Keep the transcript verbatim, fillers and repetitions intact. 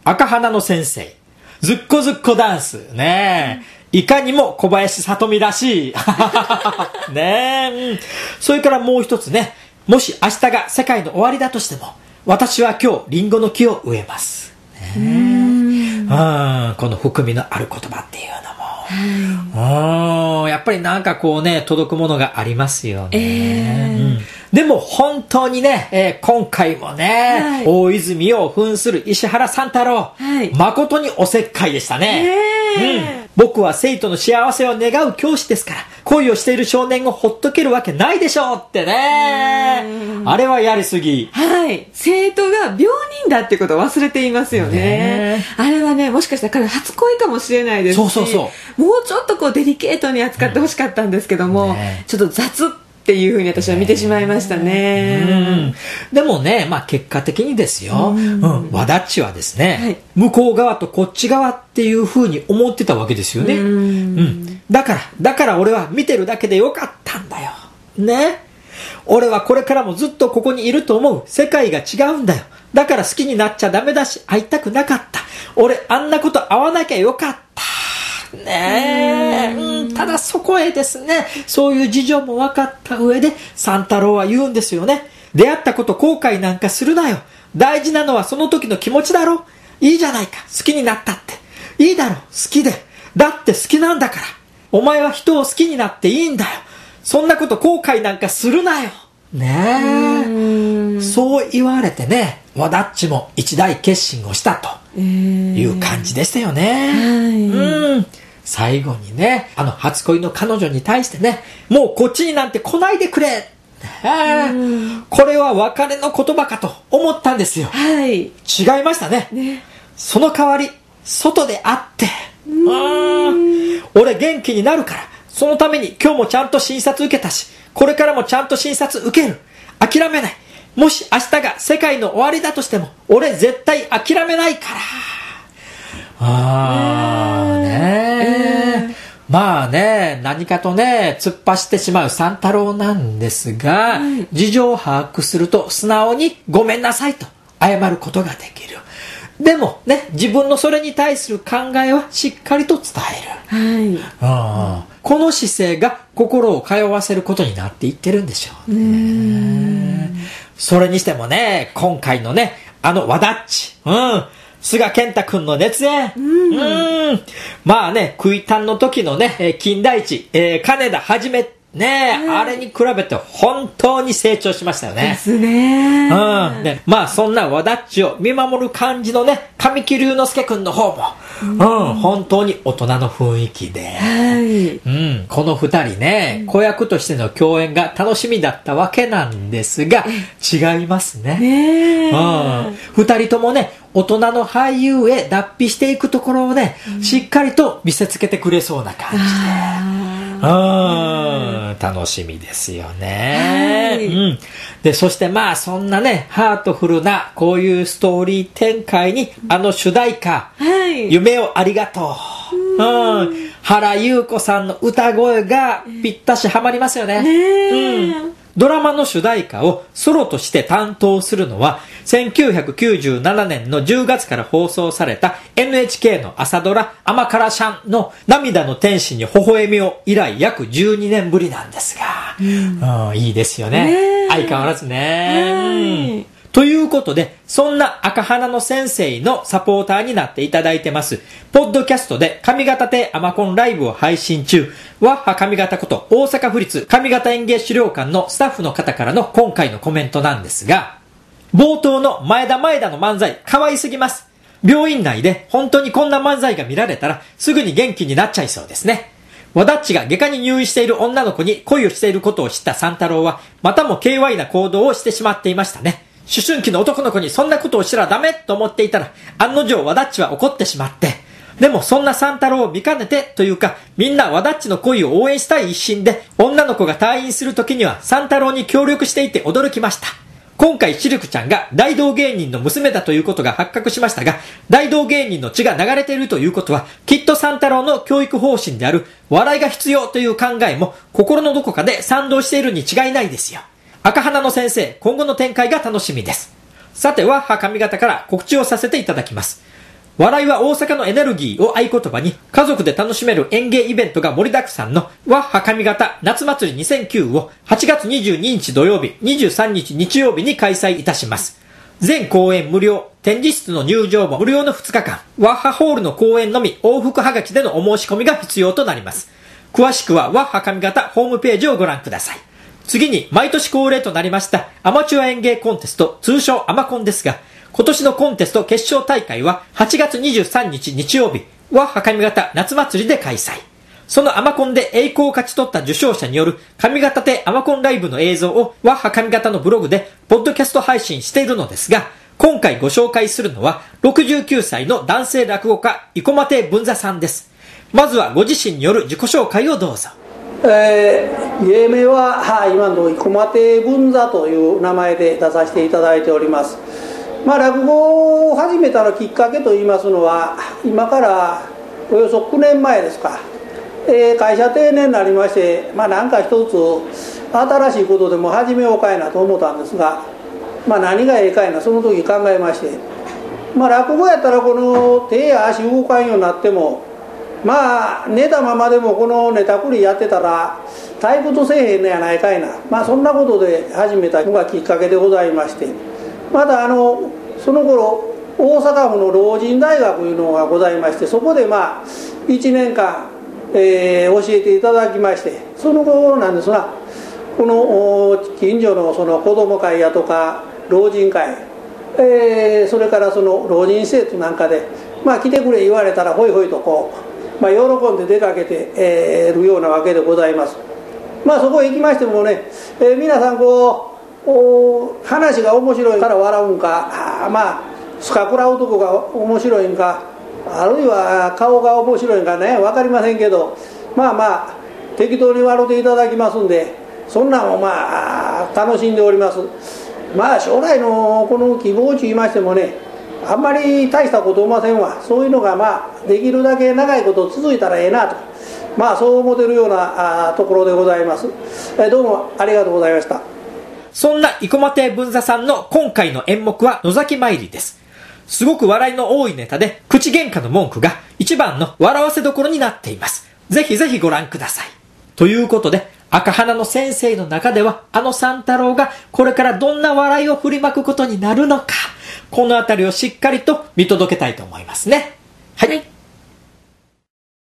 赤花の先生。ずっこずっこダンス。ねえ。いかにも小林聡美らしい。ねえ、うん。それからもう一つね。もし明日が世界の終わりだとしても、私は今日リンゴの木を植えます。ねえ、うん、この含みのある言葉っていうのも。はい、やっぱりなんかこうね、届くものがありますよね。えーうん、でも本当にね、えー、今回もね、はい、大泉を扮する石原三太郎、はい、誠におせっかいでしたね。えーうん、僕は生徒の幸せを願う教師ですから、恋をしている少年をほっとけるわけないでしょうってね。あれはやりすぎ。 はい。生徒が病人だってことを忘れていますよね。ね、あれはね、もしかしたら彼初恋かもしれないですし、 そうそうそう。 もうちょっとこうデリケートに扱ってほしかったんですけども、うんね、ちょっと雑っていう風に私は見てしまいましたね。 うん、でもね、まあ結果的にですよ、うん、うん、和田っちはですね、はい、向こう側とこっち側っていう風に思ってたわけですよね。うん、うん、だから、だから俺は見てるだけでよかったんだよ。ね。俺はこれからもずっとここにいると思う。世界が違うんだよ。だから好きになっちゃダメだし、会いたくなかった。俺あんなこと会わなきゃよかった。ねえ、うん、ただそこへですね、そういう事情も分かった上で三太郎は言うんですよね。出会ったこと後悔なんかするなよ。大事なのはその時の気持ちだろ。いいじゃないか、好きになったっていいだろ、好きで、だって好きなんだから。お前は人を好きになっていいんだよ。そんなこと後悔なんかするなよ。ねえ、そう言われてね、和田っちも一大決心をしたという感じでしたよね。うん、最後にね、あの初恋の彼女に対してね、もうこっちになんて来ないでくれ、これは別れの言葉かと思ったんですよ。はい、違いました ね, ねその代わり外で会って、うん俺元気になるから、そのために今日もちゃんと診察受けたし、これからもちゃんと診察受ける。諦めない。もし明日が世界の終わりだとしても、俺絶対諦めないから。あーねー、えー、まあね、何かとね、突っ走ってしまう三太郎なんですが、はい、事情を把握すると素直にごめんなさいと謝ることができる。でもね、自分のそれに対する考えはしっかりと伝える。はい、この姿勢が心を通わせることになっていってるんでしょうね。うーん、それにしてもね、今回のね、あの和田っち、うん、菅健太くんの熱演、うん、うん、まあね、食いたんの時のね、金田一、えー、金田はじめねえ、あれに比べて本当に成長しましたよね。 ですね。 うん。で、まあそんな和田っちを見守る感じのね、神木隆之介くんの方も、うん、うん、本当に大人の雰囲気で、はい、うん、この二人ね、子役としての共演が楽しみだったわけなんですが、違いますね。ねえ。うん。二人ともね、大人の俳優へ脱皮していくところをね、うん、しっかりと見せつけてくれそうな感じで。うん、楽しみですよね、はい、うん、でそしてまあそんなねハートフルなこういうストーリー展開にあの主題歌、はい、夢をありがとう、うん、原由子さんの歌声がぴったしハマりますよね、うん、ドラマの主題歌をソロとして担当するのはせんきゅうひゃくきゅうじゅうななねんのじゅうがつから放送された エヌエイチケー の朝ドラ甘辛シャンの涙の天使に微笑みを以来約じゅうにねんぶりなんですが、うんうん、いいですよね、相変わらずね、うん、ということでそんな赤花の先生のサポーターになっていただいてますポッドキャストで上方亭アマコンライブを配信中、ワッハ上方こと大阪府立上方演芸資料館のスタッフの方からの今回のコメントなんですが、冒頭の前田前田の漫才可愛すぎます。病院内で本当にこんな漫才が見られたらすぐに元気になっちゃいそうですね。和田っちが外科に入院している女の子に恋をしていることを知った三太郎はまたも軽猥な行動をしてしまっていましたね。思春期の男の子にそんなことをしたらダメと思っていたら案の定和田っちは怒ってしまって、でもそんな三太郎を見かねてというかみんな和田っちの恋を応援したい一心で女の子が退院する時には三太郎に協力していて驚きました。今回シルクちゃんが大道芸人の娘だということが発覚しましたが、大道芸人の血が流れているということはきっと三太郎の教育方針である笑いが必要という考えも心のどこかで賛同しているに違いないですよ。赤花の先生、今後の展開が楽しみです。さては上方から告知をさせていただきます。 笑いは大阪のエネルギーを合言葉に家族で楽しめる演芸イベントが盛りだくさんのワッハ上方夏祭りにせんきゅうをはちがつにじゅうににち土曜日、にじゅうさんにち日曜日に開催いたします。全公演無料、展示室の入場も無料のふつかかん、ワッハホールの公演のみ往復はがきでのお申し込みが必要となります。詳しくはワッハ上方ホームページをご覧ください。次に毎年恒例となりましたアマチュア演芸コンテスト、通称アマコンですが、今年のコンテスト決勝大会ははちがつにじゅうさんにち日曜日、ワッハ上方夏祭りで開催。そのアマコンで栄光を勝ち取った受賞者による上方亭アマコンライブの映像をワッハ上方のブログでポッドキャスト配信しているのですが、今回ご紹介するのはろくじゅうきゅうさいの男性落語家生駒亭文座さんです。まずはご自身による自己紹介をどうぞ。 えー、芸名は、は今の生駒亭文座という名前で出させていただいております。まあ、落語を始めたのきっかけといいますのは、今からおよそきゅうねんまえですか、えー、会社定年になりまして、まあ、なんか一つ新しいことでも始めようかいなと思ったんですが、まあ、何がええかいなその時考えまして、まあ、落語やったらこの手や足動かんようになっても、まあ寝たままでもこのネタくりやってたら退屈せえへんのやないかいな、まあ、そんなことで始めたのがきっかけでございまして、またあのその頃大阪府の老人大学いうのがございまして、そこでまあいちねんかん、えー、教えていただきまして、その後なんですが、この近所のその子ども会やとか老人会、えー、それからその老人施設なんかで、まあ、来てくれ言われたらほいほいとこう、まあ、喜んで出かけて、えー、るようなわけでございます。まあそこへ行きましてもね、えー、皆さんこう話が面白いから笑うんか、あまあスカくらうとこが面白いんか、あるいは顔が面白いんかね、分かりませんけど、まあまあ適当に笑っていただきますんで、そんなんをまあ楽しんでおります。まあ将来のこの希望と言いましてもね、あんまり大したこと思いませんわ。そういうのがまあできるだけ長いこと続いたらええなと、まあそう思ってるようなところでございます。えどうもありがとうございました。 そんな生駒亭文座さんの今回の演目は野崎参りです。すごく笑いの多いネタで、口喧嘩の文句が一番の笑わせどころになっています。ぜひぜひご覧ください。ということで、赤鼻の先生の中ではあの三太郎がこれからどんな笑いを振りまくことになるのか、このあたりをしっかりと見届けたいと思いますね。はい、はい。